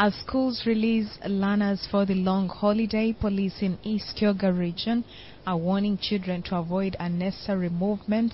As schools release learners for the long holiday, police in East Kyoga region are warning children to avoid unnecessary movements,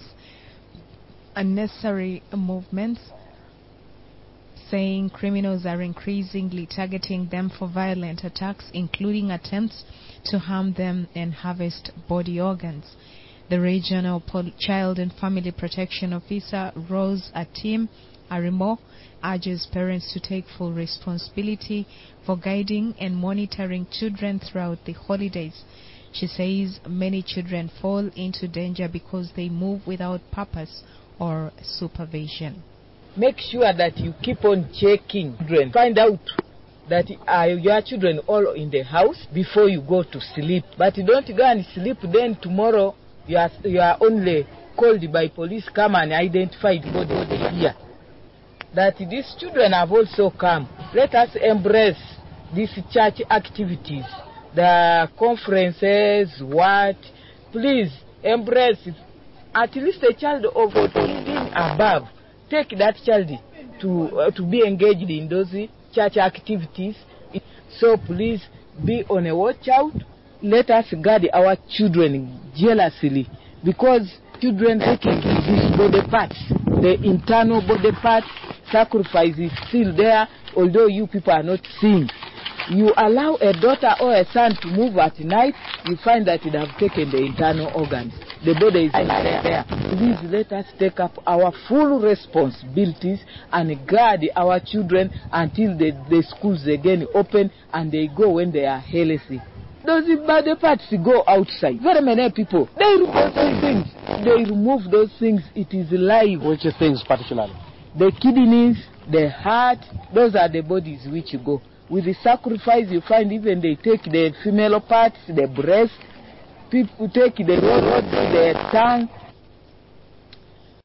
saying criminals are increasingly targeting them for violent attacks, including attempts to harm them and harvest body organs. The Regional Child and Family Protection Officer, Rose Atim Arimo, urges parents to take full responsibility for guiding and monitoring children throughout the holidays. She says many children fall into danger because they move without purpose or supervision. Make sure that you keep on checking children. Find out that your children all in the house before you go to sleep. But don't go and sleep, then tomorrow you are only called by police, come and identify the body here. That these children have also come. Let us embrace these church activities, the conferences, please embrace it. At least a child of 18 above. Take that child to be engaged in those church activities. So please be on a watch out. Let us guard our children jealously, because children taking these body parts, the internal body parts, sacrifice is still there, although you people are not seeing. You allow a daughter or a son to move at night, you find that they have taken the internal organs. The body is there. Please let us take up our full responsibilities and guard our children until the schools again open and they go when they are healthy. Those body parts go outside. Very many people, they remove those things. They remove those things. It is live. Which things particularly? The kidneys, the heart, those are the bodies which go. With the sacrifice, you find even they take the female parts, the breast, people take the tongue,